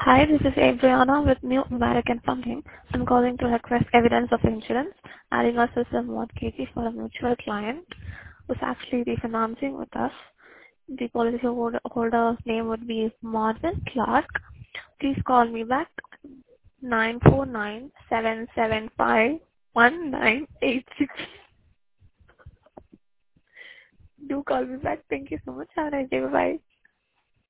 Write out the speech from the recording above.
Hi, this is Adriana with New American Funding. I'm calling to request evidence of insurance, adding us as a mortgage for a mutual client who's actually refinancing with us. The policy holder's name would be Marvin Clark. Please call me back 949-775-1986. Do call me back. Thank you so much. Have a nice day. Bye-bye.